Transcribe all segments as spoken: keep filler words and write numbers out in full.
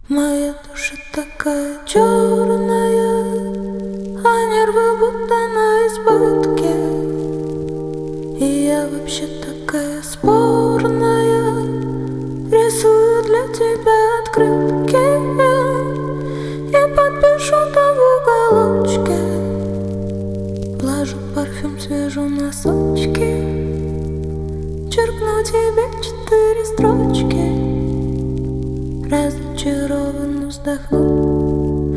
Моя душа такая черная, а нервы будто на избытке. И я вообще такая спорная, рисую для тебя открытки. Я подпишу там в уголочке, положу парфюм, свяжу носочки, черкну тебе четыре строчки. Разочарованно вздохну.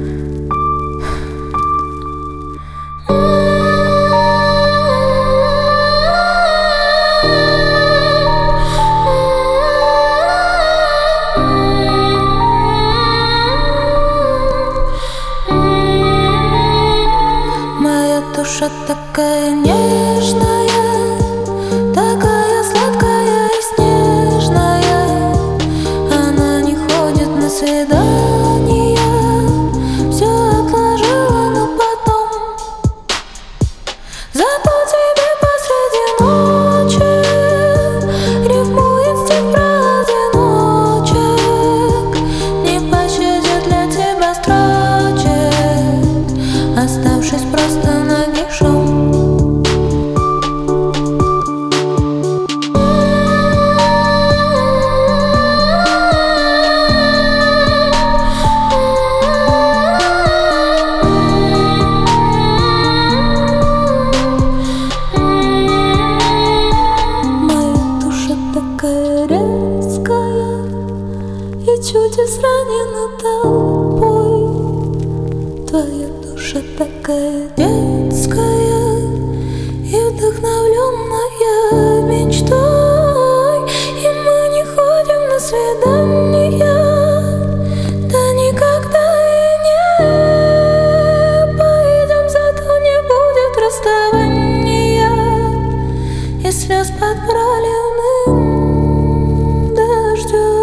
Моя душа такая нежная, такая сладкая и снежная. Она не ходит на свидания, все отложила на потом. Зато тебе посреди ночи рифмует стих про одиночек, не пощадит для тебя строчек, оставшись просто нагишом. И чуть изранена толпой. Твоя душа такая детская и вдохновленная мечтой. И мы не ходим на свидания, да никогда и не поедем, зато не будет расставания и слез под проливным дождем.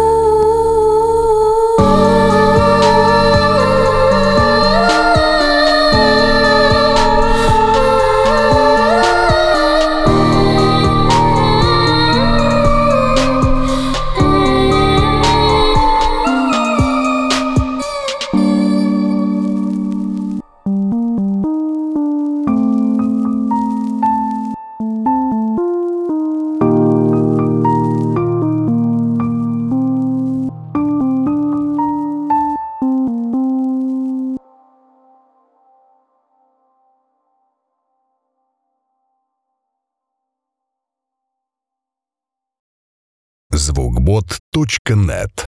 звукбот точка нет